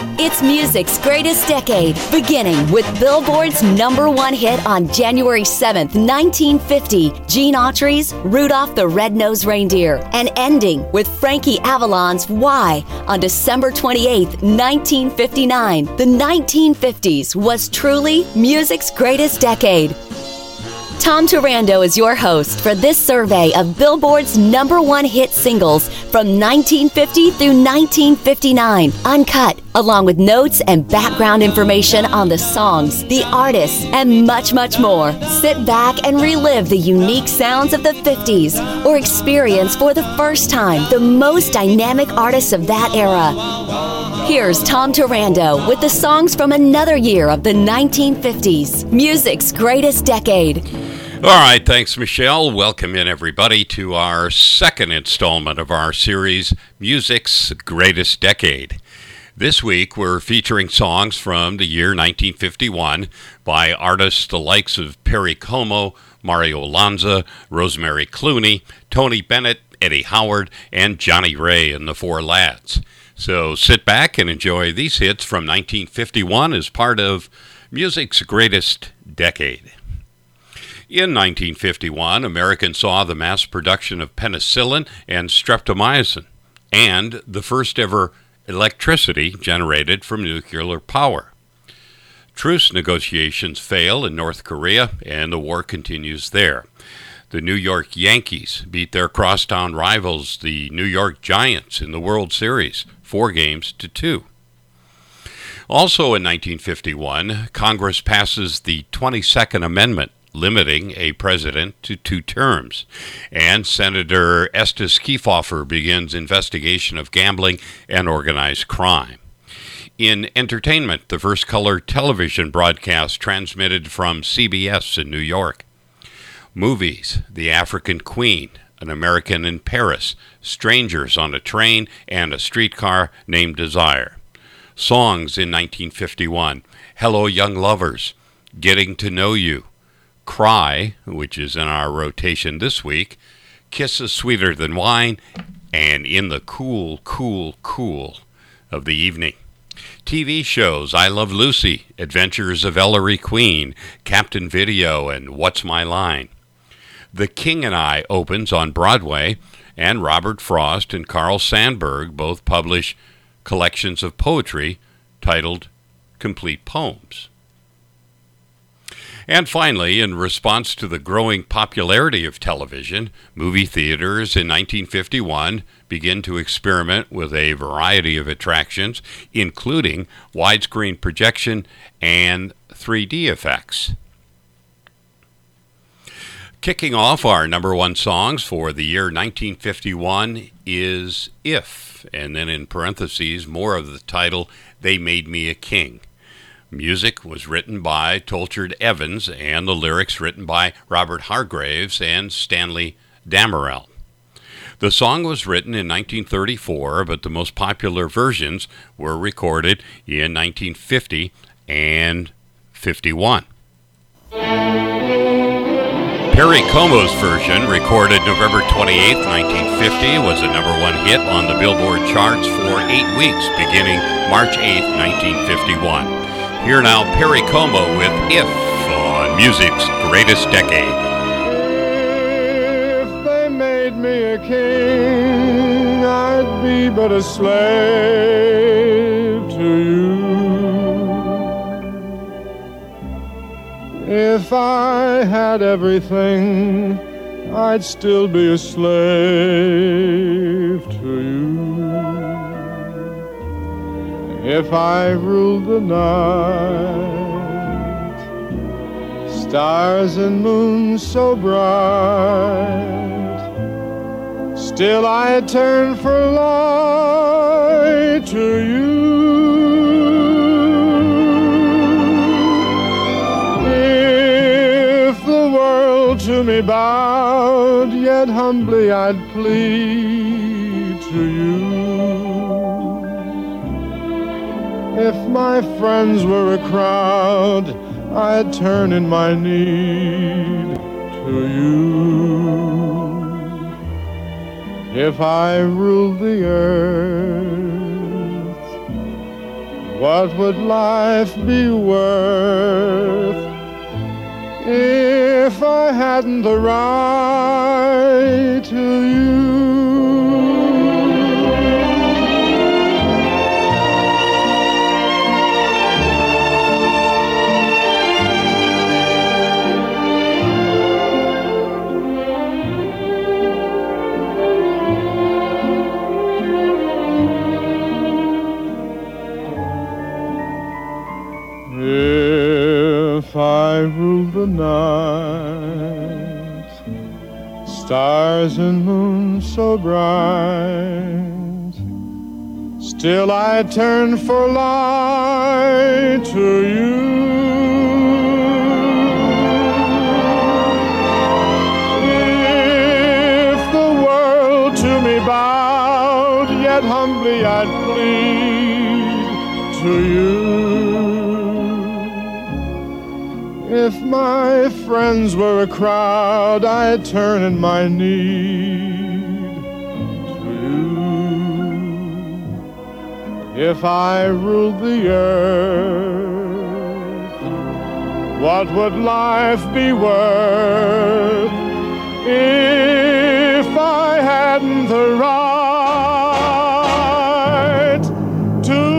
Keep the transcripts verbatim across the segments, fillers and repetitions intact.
It's music's greatest decade, beginning with Billboard's number one hit on January seventh, nineteen fifty, Gene Autry's Rudolph the Red-Nosed Reindeer, and ending with Frankie Avalon's Why on December twenty-eighth, nineteen fifty-nine. The nineteen fifties was truly music's greatest decade. Tom Turando is your host for this survey of Billboard's number one hit singles from nineteen fifty through nineteen fifty-nine, uncut, along with notes and background information on the songs, the artists, and much, much more. Sit back and relive the unique sounds of the fifties or experience for the first time the most dynamic artists of that era. Here's Tom Turando with the songs from another year of the nineteen fifties, music's greatest decade. All right, thanks, Michelle. Welcome in, everybody, to our second installment of our series, Music's Greatest Decade. This week, we're featuring songs from the year nineteen fifty-one by artists the likes of Perry Como, Mario Lanza, Rosemary Clooney, Tony Bennett, Eddie Howard, and Johnny Ray and the Four Lads. So sit back and enjoy these hits from nineteen fifty-one as part of music's greatest decade. In nineteen fifty-one, Americans saw the mass production of penicillin and streptomycin, and the first ever electricity generated from nuclear power. Truce negotiations fail in North Korea, and the war continues there. The New York Yankees beat their crosstown rivals, the New York Giants, in the World Series, four games to two. Also in nineteen fifty-one, Congress passes the twenty-second Amendment, limiting a president to two terms, and Senator Estes Kefauver begins investigation of gambling and organized crime. In entertainment, the first color television broadcast transmitted from C B S in New York. Movies, The African Queen, An American in Paris, Strangers on a Train, and A Streetcar Named Desire. Songs in nineteen fifty-one, Hello Young Lovers, Getting to Know You, Cry, which is in our rotation this week, Kisses Sweeter Than Wine, and In the Cool, Cool, Cool of the Evening. T V shows, I Love Lucy, Adventures of Ellery Queen, Captain Video, and What's My Line. The King and I opens on Broadway, and Robert Frost and Carl Sandburg both publish collections of poetry titled Complete Poems. And finally, in response to the growing popularity of television, movie theaters in nineteen fifty-one begin to experiment with a variety of attractions, including widescreen projection and three D effects. Kicking off our number one songs for the year nineteen fifty-one is If, and then in parentheses, more of the title, They Made Me a King. Music was written by Tolchard Evans, and the lyrics written by Robert Hargraves and Stanley Damerel. The song was written in nineteen thirty-four, but the most popular versions were recorded in nineteen fifty and fifty-one. Perry Como's version, recorded November twenty-eighth, nineteen fifty, was a number one hit on the Billboard charts for eight weeks, beginning March eighth, nineteen fifty-one. Here now, Perry Como with If on music's greatest decade. If they made me a king, I'd be but a slave to you. If I had everything, I'd still be a slave to you. If I ruled the night, stars and moons so bright, still I'd turn for light to you. If the world to me bowed, yet humbly I'd plead to you. If my friends were a crowd, I'd turn in my need to you. If I ruled the earth, what would life be worth if I hadn't the right to you? If I rule the night, stars and moon so bright, still I turn for light to you. If the world to me bowed, yet humbly I'd plead to you. If my friends were a crowd, I'd turn in my need to you. If I ruled the earth, what would life be worth if I hadn't the right to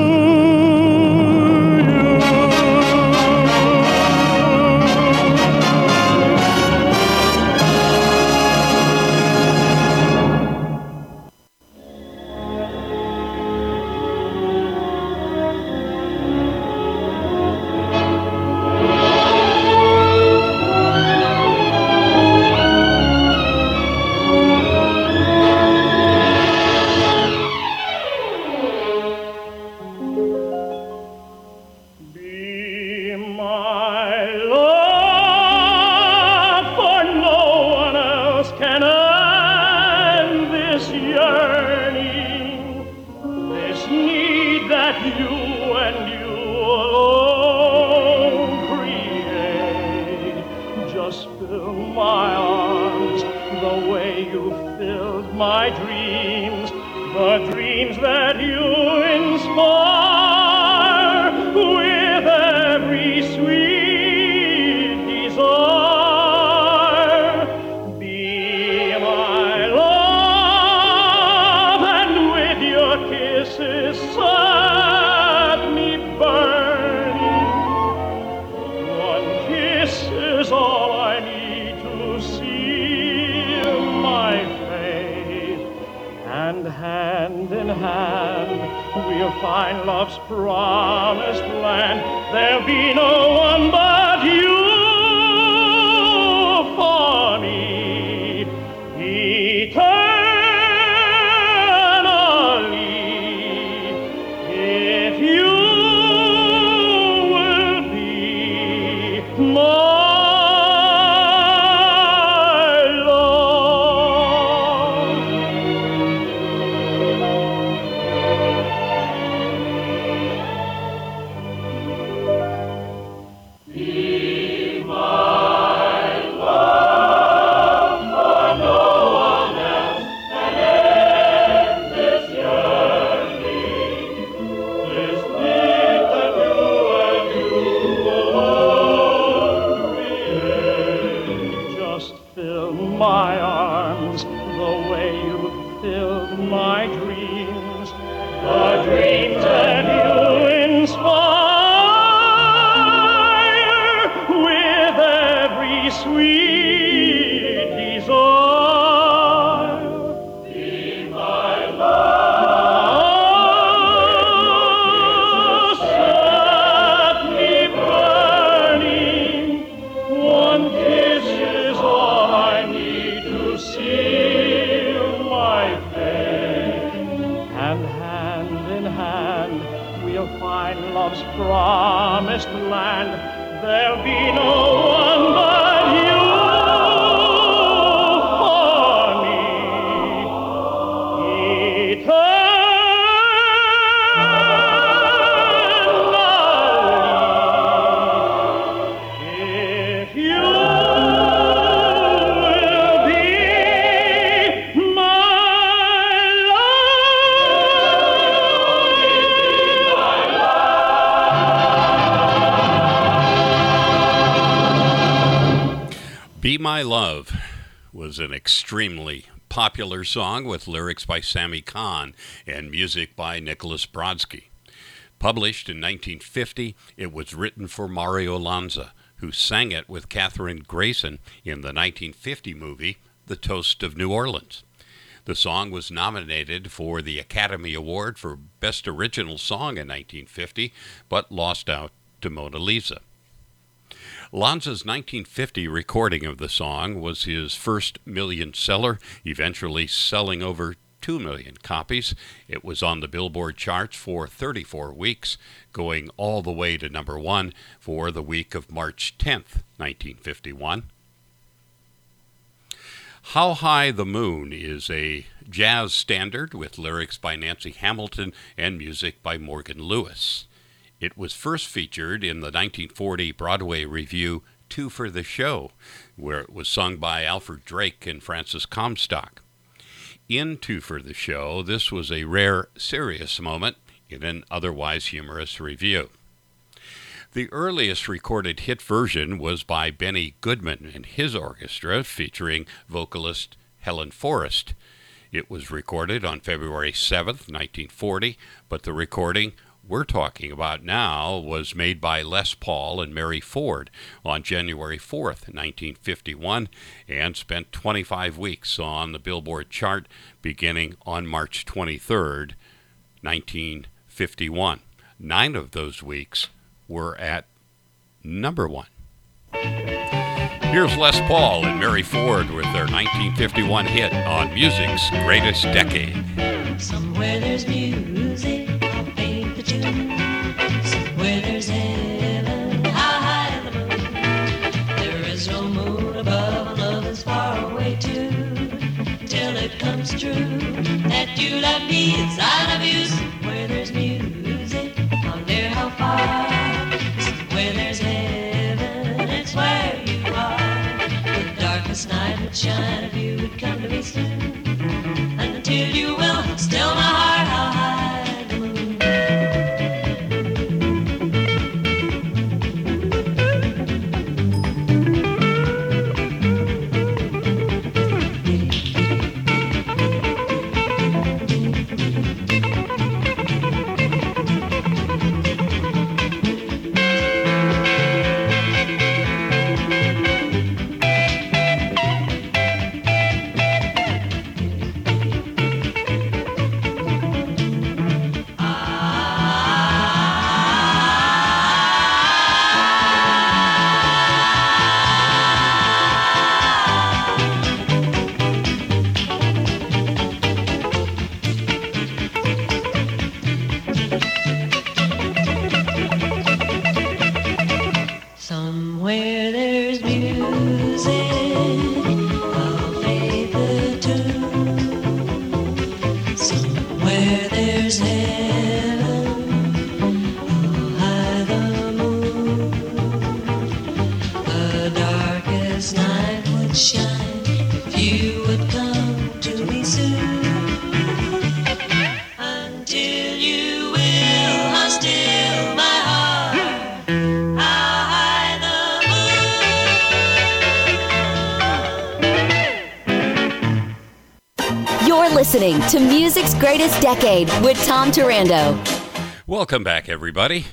my dreams, the dreams that you inspire with every sweet desire. Be my love, and with your kisses set me burning. One kiss is all I need to seal my fate, and hand in hand we'll find love's promised land. There'll be no one but you for me eternally, if you will be my my arms the way you filled my dreams, the dreams that you inspire with every sweet desire. Be my love, set me burning. One kiss is all I need to seal my fate, and hand in hand we'll find love's promised land. There'll be no one but you for me eternally, if you my love. Be My Love was an extremely popular song with lyrics by Sammy Kahn and music by Nicholas Brodsky. Published in nineteen fifty, it was written for Mario Lanza, who sang it with Kathryn Grayson in the nineteen fifty movie The Toast of New Orleans. The song was nominated for the Academy Award for Best Original Song in nineteen fifty, but lost out to Mona Lisa. Lanza's nineteen fifty recording of the song was his first million seller, eventually selling over two million copies. It was on the Billboard charts for thirty-four weeks, going all the way to number one for the week of March tenth, nineteen fifty-one. How High the Moon is a jazz standard with lyrics by Nancy Hamilton and music by Morgan Lewis. It was first featured in the nineteen forty Broadway review Two for the Show, where it was sung by Alfred Drake and Francis Comstock. In Two for the Show, this was a rare, serious moment in an otherwise humorous review. The earliest recorded hit version was by Benny Goodman and his orchestra, featuring vocalist Helen Forrest. It was recorded on February seventh, nineteen forty, but the recording we're talking about now was made by Les Paul and Mary Ford on January fourth, nineteen fifty-one, and spent twenty-five weeks on the Billboard chart beginning on March twenty-third, nineteen fifty-one. Nine of those weeks were at number one. Here's Les Paul and Mary Ford with their nineteen fifty-one hit on music's greatest decade. Somewhere there's music, I'll paint the tune. Somewhere there's heaven, how high the moon. There is no moon above, and love is far away too. Till it comes true that you love me as I love you. Somewhere there's music, I wonder how far. Somewhere there's heaven, it's where you are. The darkest night would shine if you would come to me soon. And until you will, still my heart, how high the moon. Listening to Music's Greatest Decade with Tom Turando. Welcome back, everybody.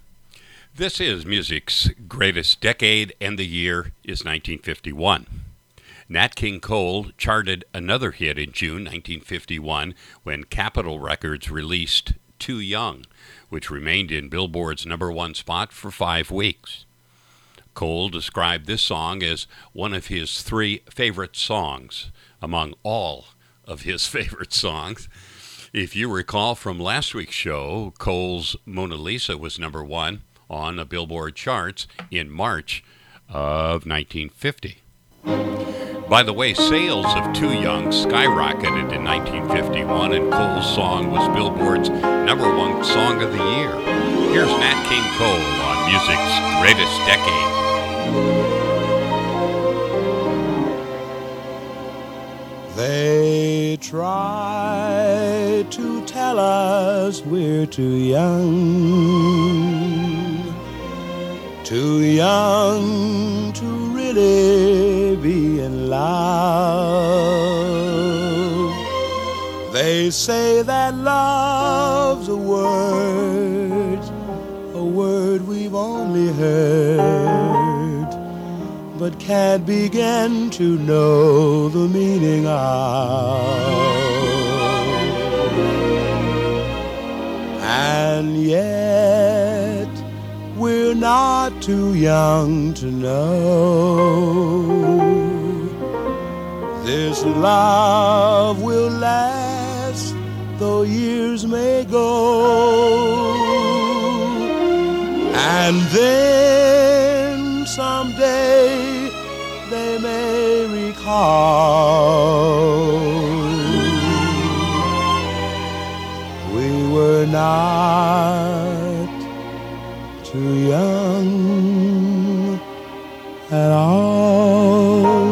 This is Music's Greatest Decade, and the year is nineteen fifty-one. Nat King Cole charted another hit in June nineteen fifty-one when Capitol Records released Too Young, which remained in Billboard's number one spot for five weeks. Cole described this song as one of his three favorite songs among all of his favorite songs. If you recall from last week's show, Cole's Mona Lisa was number one on the Billboard charts in March of nineteen fifty. By the way, sales of Too Young skyrocketed in nineteen fifty-one, and Cole's song was Billboard's number one song of the year. Here's Nat King Cole on music's greatest decade. They try to tell us we're too young, too young to really be say that love's a word, a word we've only heard, but can't begin to know the meaning of. And yet we're not too young to know this love will last though years may go. And then someday they may recall we were not too young at all.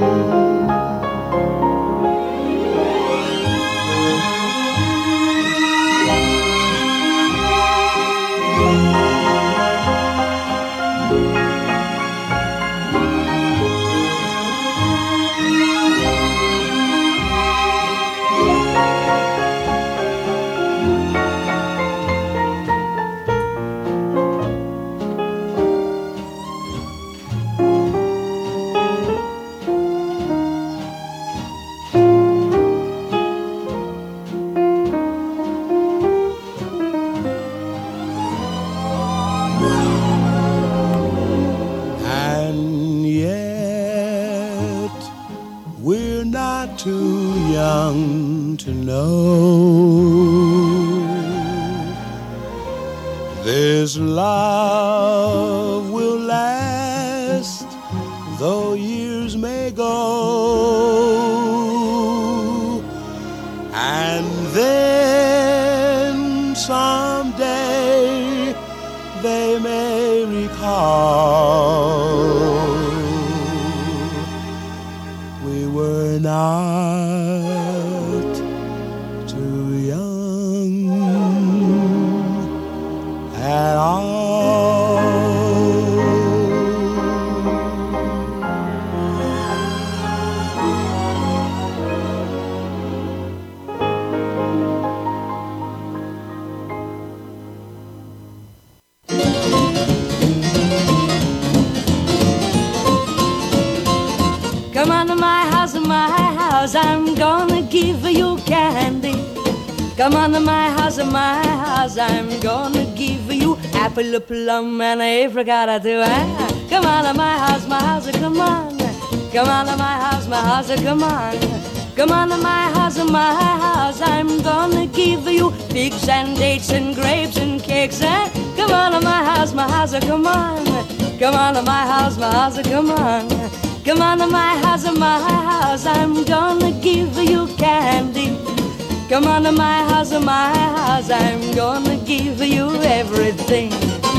Too young to know this love will last though years may go. And then someday they may recall we were not too young at all. Come on to my house, my house, I'm gonna give you candy. Come on to my house, my house, I'm gonna give you apple, a plum, and a apricot too. Ah, come on to my house, my house, come on. Come on to my house, my house, come on. Come on to my house, my house, I'm gonna give you figs and dates and grapes and cakes. Ah, come on to my house, my house, come on. Come on to my house, my house, come on. Come on to my house, my house, I'm gonna give you candy. Come on to my house, my house, I'm gonna give you everything.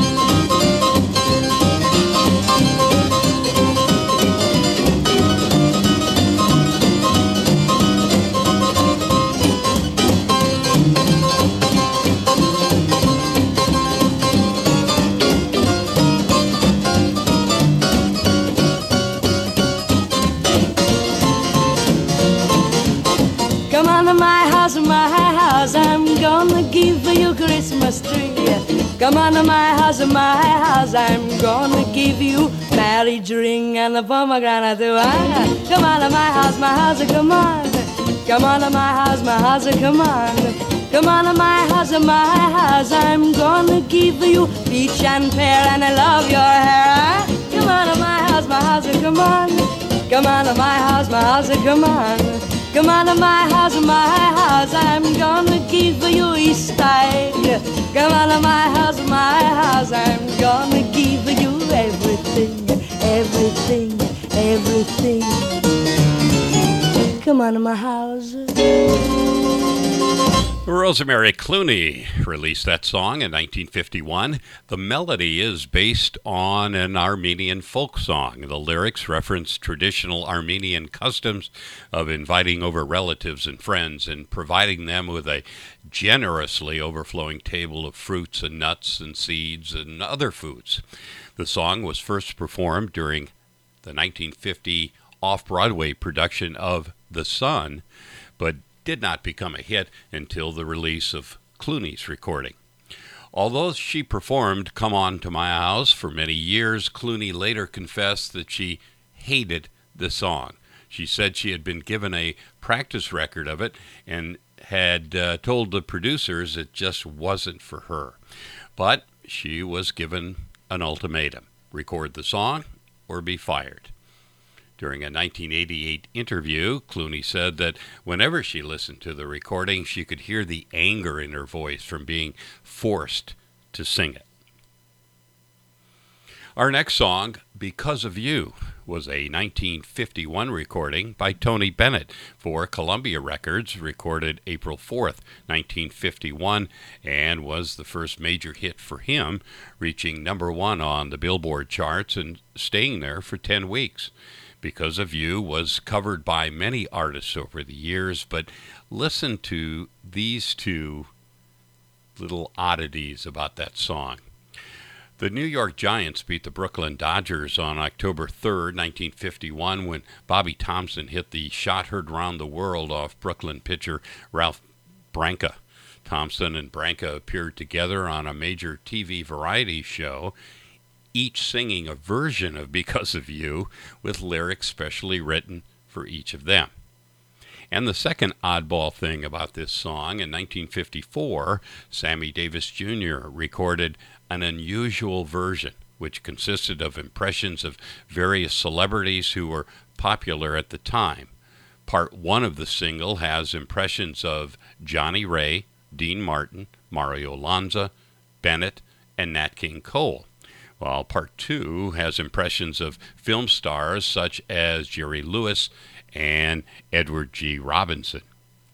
Come on to my house, my house, I'm gonna give you Christmas tree. Come on to my house, my house, I'm gonna give you marriage ring and a pomegranate too. Ah, come on to my house, my house, come on. Come on to my house, my house, come on. Come on to my house, my house, I'm gonna give you peach and pear and I love your hair. Ah, come on to my house, my house, come on. Come on to my house, my house, come on. Come on to my house, my house, I'm gonna give you Easter egg. Come on to my house, my house, I'm gonna give you everything, everything, everything. Come on to my house. Rosemary Clooney released that song in nineteen fifty-one. The melody is based on an Armenian folk song. The lyrics reference traditional Armenian customs of inviting over relatives and friends and providing them with a generously overflowing table of fruits and nuts and seeds and other foods. The song was first performed during the nineteen fifty off-Broadway production of The Sun, but did not become a hit until the release of Clooney's recording. Although she performed Come On to My House for many years, Clooney later confessed that she hated the song. She said she had been given a practice record of it and had uh, told the producers it just wasn't for her. But she was given an ultimatum: record the song or be fired. During a nineteen eighty-eight interview, Clooney said that whenever she listened to the recording, she could hear the anger in her voice from being forced to sing it. Our next song, Because of You, was a nineteen fifty-one recording by Tony Bennett for Columbia Records, recorded April fourth, nineteen fifty-one, and was the first major hit for him, reaching number one on the Billboard charts and staying there for ten weeks. Because of You was covered by many artists over the years, but listen to these two little oddities about that song. The New York Giants beat the Brooklyn Dodgers on October third, nineteen fifty-one, when Bobby Thompson hit the shot heard round the world off Brooklyn pitcher Ralph Branca. Thompson and Branca appeared together on a major T V variety show, each singing a version of Because of You, with lyrics specially written for each of them. And the second oddball thing about this song, in nineteen fifty-four, Sammy Davis Junior recorded an unusual version, which consisted of impressions of various celebrities who were popular at the time. Part one of the single has impressions of Johnny Ray, Dean Martin, Mario Lanza, Bennett, and Nat King Cole, while part two has impressions of film stars such as Jerry Lewis and Edward G. Robinson.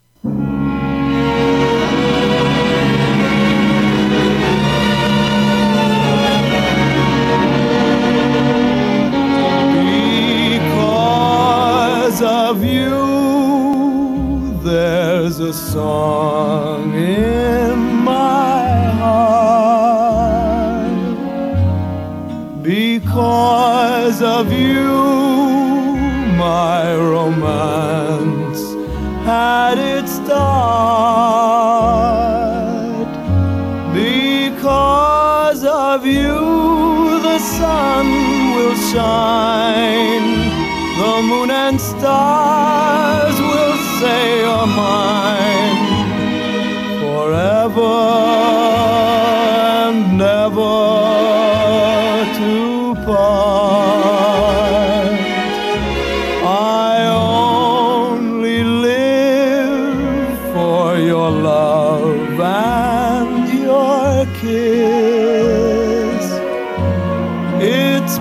Because of you, there's a song in my heart. Because of you, my romance had its start. Because of you, the sun will shine, the moon and stars will say you're mine, forever and never to part. I only live for your love and your kiss. It's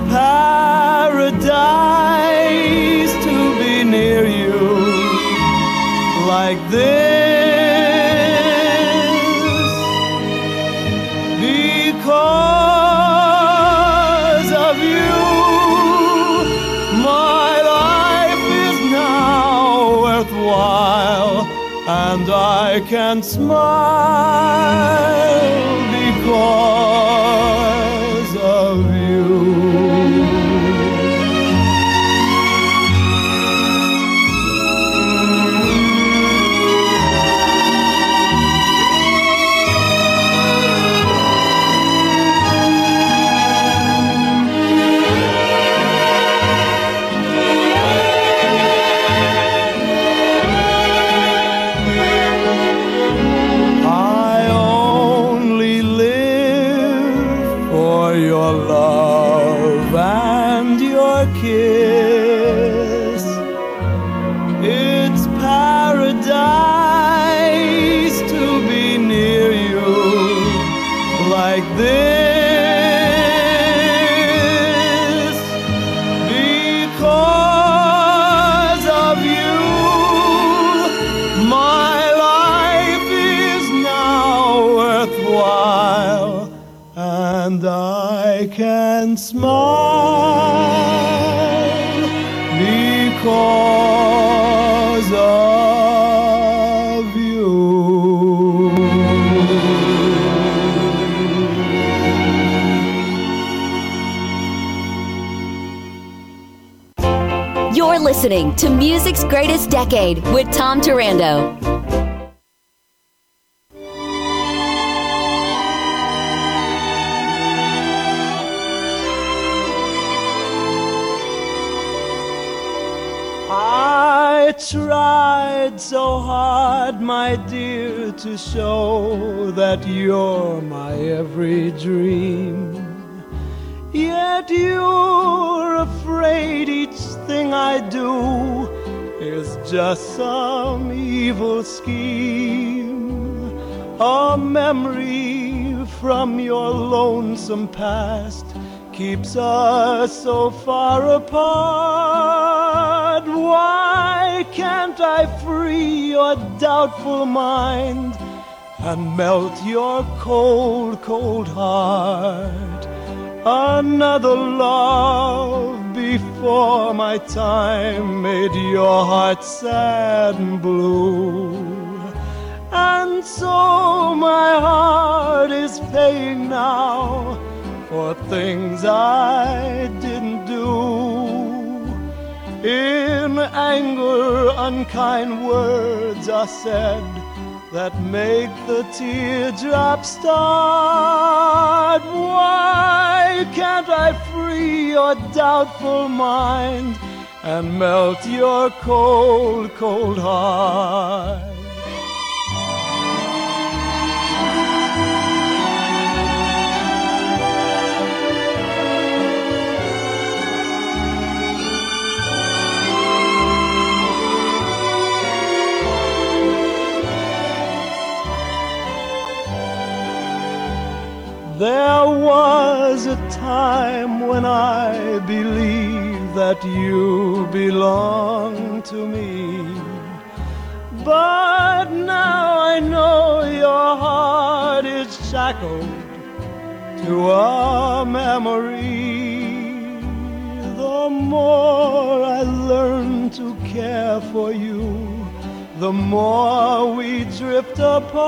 paradise to be near you like this. Because of you, my life is now worthwhile, and I can smile because of you. Kiss. It's paradise to be near you like this. Because of you, my life is now worthwhile, and I can smile because of you. You're listening to Music's Greatest Decade with Tom Turando. tried so hard, my dear, to show that you're my every dream. Yet you're afraid each thing I do is just some evil scheme, a memory from your lonesome past keeps us so far apart. Why can't I free your doubtful mind and melt your cold, cold heart? Another love before my time made your heart sad and blue. And so my heart is paying now for things I didn't do. In anger, unkind words are said that make the teardrops start. Why can't I free your doubtful mind and melt your cold, cold heart? There was a time when I believed that you belonged to me, but now I know your heart is shackled to a memory. The more I learn to care for you, the more we drift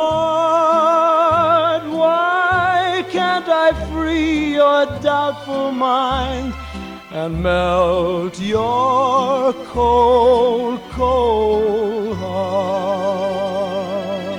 apart. Why can't I free your doubtful mind and melt your cold, cold heart?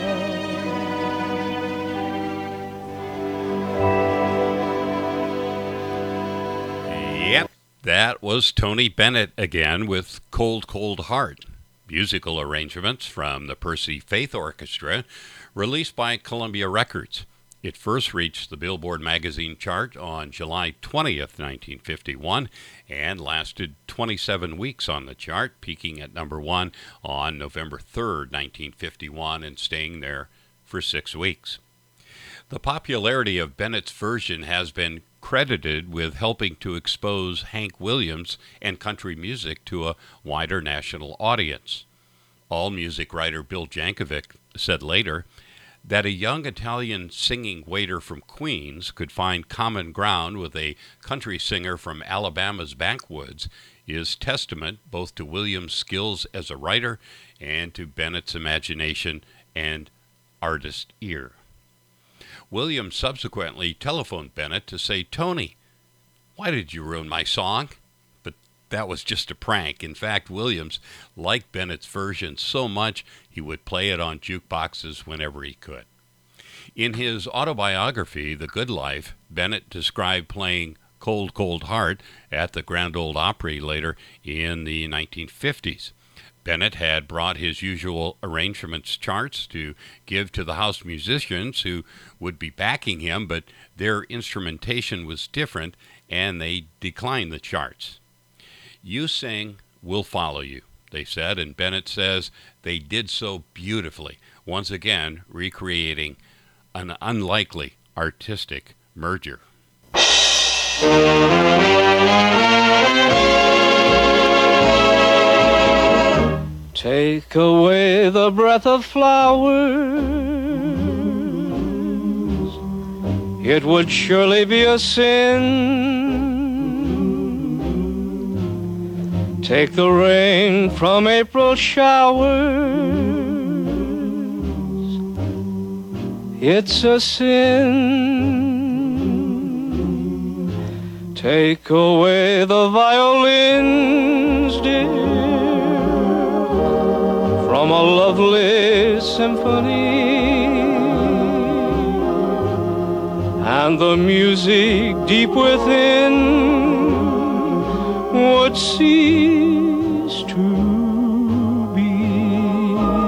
Yep, that was Tony Bennett again with Cold, Cold Heart. Musical arrangements from the Percy Faith Orchestra, released by Columbia Records. It first reached the Billboard magazine chart on July twentieth, nineteen fifty-one, and lasted twenty-seven weeks on the chart, peaking at number one on November third, nineteen fifty-one, and staying there for six weeks. The popularity of Bennett's version has been credited with helping to expose Hank Williams and country music to a wider national audience. AllMusic writer Bill Jankovic said later that a young Italian singing waiter from Queens could find common ground with a country singer from Alabama's backwoods is testament both to Williams' skills as a writer and to Bennett's imagination and artist ear. Williams subsequently telephoned Bennett to say, "Tony, why did you ruin my song?" But that was just a prank. In fact, Williams liked Bennett's version so much he would play it on jukeboxes whenever he could. In his autobiography, The Good Life, Bennett described playing Cold, Cold Heart at the Grand Ole Opry later in the nineteen fifties. Bennett had brought his usual arrangements charts to give to the house musicians who would be backing him, but their instrumentation was different and they declined the charts. "You sing, we'll follow you," they said, and Bennett says they did so beautifully, once again recreating an unlikely artistic merger. Take away the breath of flowers, it would surely be a sin. Take the rain from April showers, it's a sin. Take away the violins, dear, from a lovely symphony, and the music deep within would cease to be.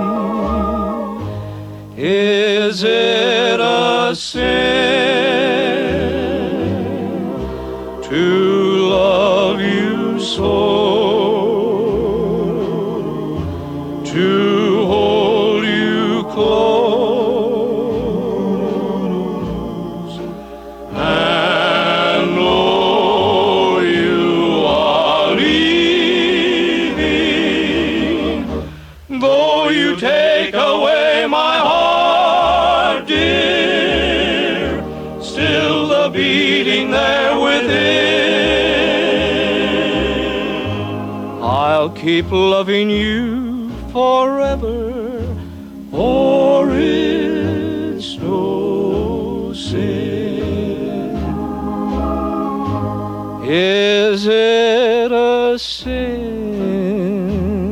the beating there within. I'll keep loving you forever, for it's no sin. Is it a sin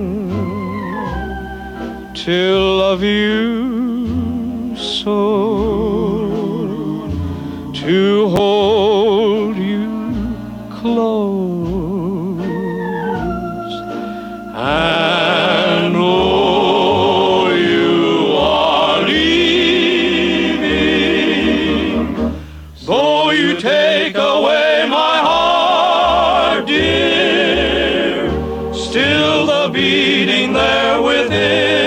to love you so, to hold you close, and oh, you are leaving, though you take away my heart, dear, still the beating there within.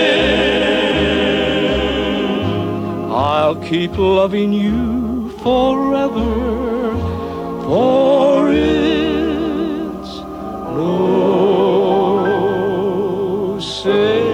I'll keep loving you forever, for it's no sin.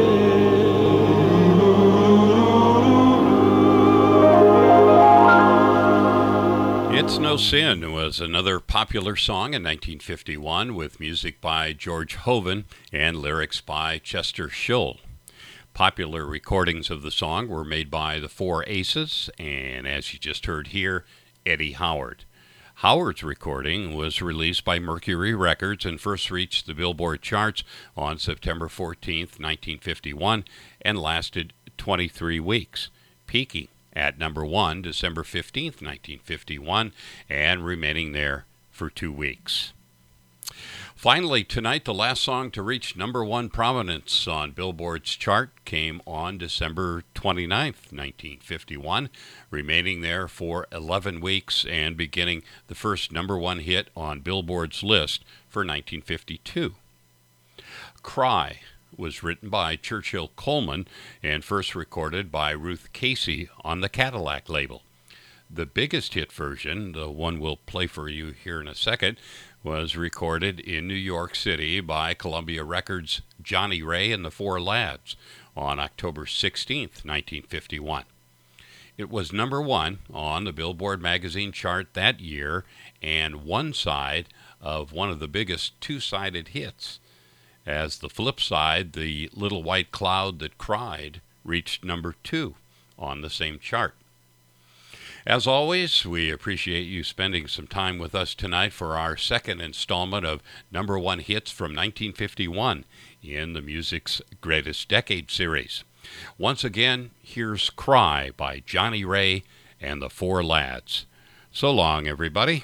It's No Sin was another popular song in nineteen fifty-one with music by George Hoven and lyrics by Chester Schull. Popular recordings of the song were made by the Four Aces and, as you just heard here, Eddie Howard. Howard's recording was released by Mercury Records and first reached the Billboard charts on September fourteenth, nineteen fifty-one, and lasted twenty-three weeks, peaking at number one December fifteenth, nineteen fifty-one, and remaining there for two weeks. Finally, tonight, the last song to reach number one prominence on Billboard's chart came on December twenty-ninth, nineteen fifty-one, remaining there for eleven weeks and beginning the first number one hit on Billboard's list for nineteen fifty-two. Cry was written by Churchill Coleman and first recorded by Ruth Casey on the Cadillac label. The biggest hit version, the one we'll play for you here in a second, was recorded in New York City by Columbia Records' Johnny Ray and the Four Lads on October sixteenth, nineteen fifty-one. It was number one on the Billboard magazine chart that year and one side of one of the biggest two-sided hits. As the flip side, The Little White Cloud That Cried reached number two on the same chart. As always, we appreciate you spending some time with us tonight for our second installment of Number One Hits from nineteen fifty-one in the Music's Greatest Decade series. Once again, here's Cry by Johnny Ray and the Four Lads. So long, everybody.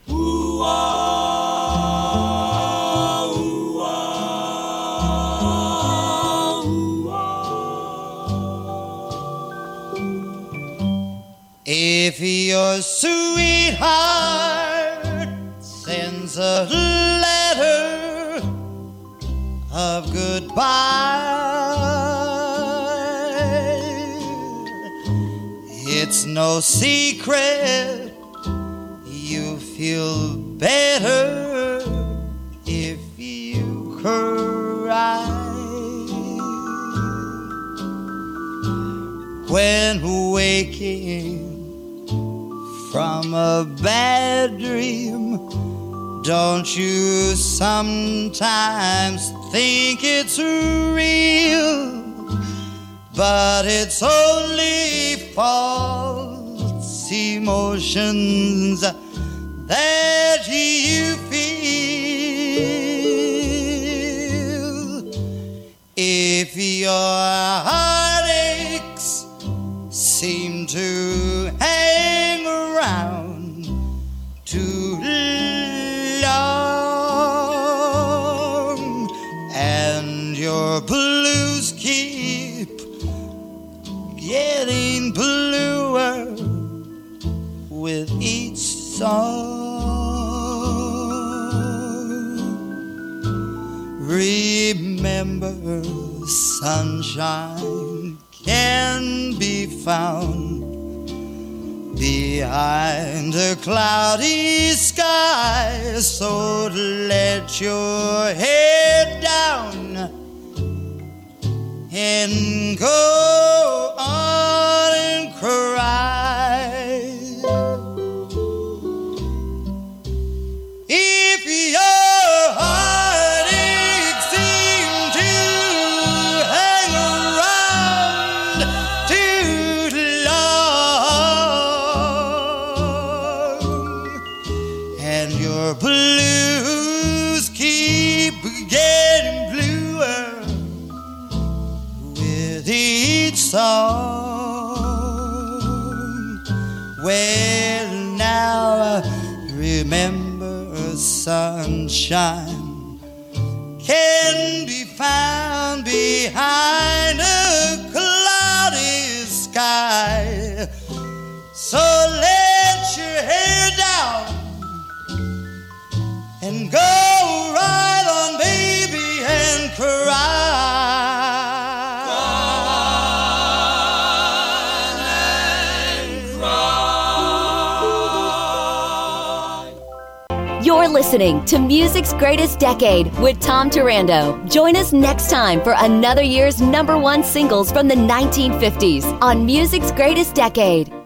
Ooh-ah, ooh-ah, ooh-ah. If your sweetheart sends a letter of goodbye, it's no secret you feel better if you cry. When waking from a bad dream, don't you sometimes think it's real? But it's only false emotions that you feel. If your heartaches seem to hang around too long and your blues keep getting bluer with each song, remember sunshine can be found behind a cloudy sky. So let your head down and go on and cry. Well, now remember, sunshine can be found behind a cloudy sky. So let your hair down and go right on, baby, and cry. You're listening to Music's Greatest Decade with Tom Turando. Join us next time for another year's number one singles from the nineteen fifties on Music's Greatest Decade.